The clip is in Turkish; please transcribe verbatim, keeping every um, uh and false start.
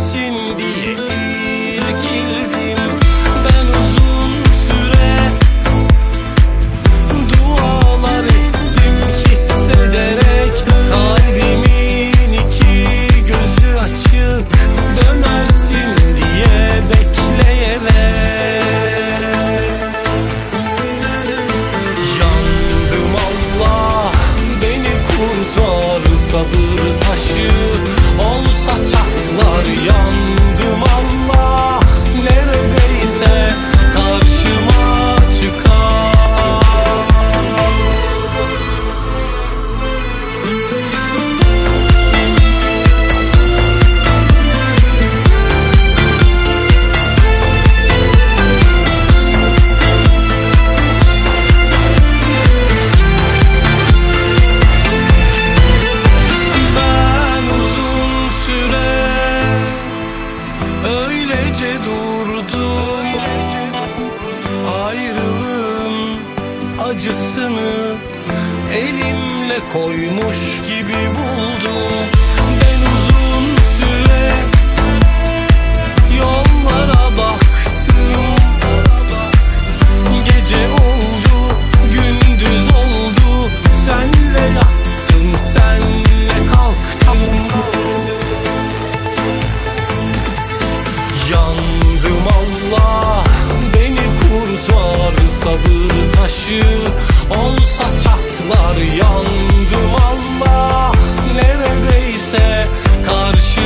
dönersin diye irkildim. Ben uzun süre dualar ettim hissederek, kalbimin iki gözü açık dönersin diye bekleyerek. Yandım Allah beni kurtar, sabır taşı olsa çatlar. Yandım Allah neredeyse karşıma çıkar. Ben uzun süre öylece durdum, ayrılığın acısını elimle koymuş gibi buldum. Ben uzun süre yollara baktım, gece oldu gündüz oldu, senle yattım senle kalktım. Yandım Allah beni kurtar, sabır taşı olsa çatlar. Yandım Allah neredeyse karşı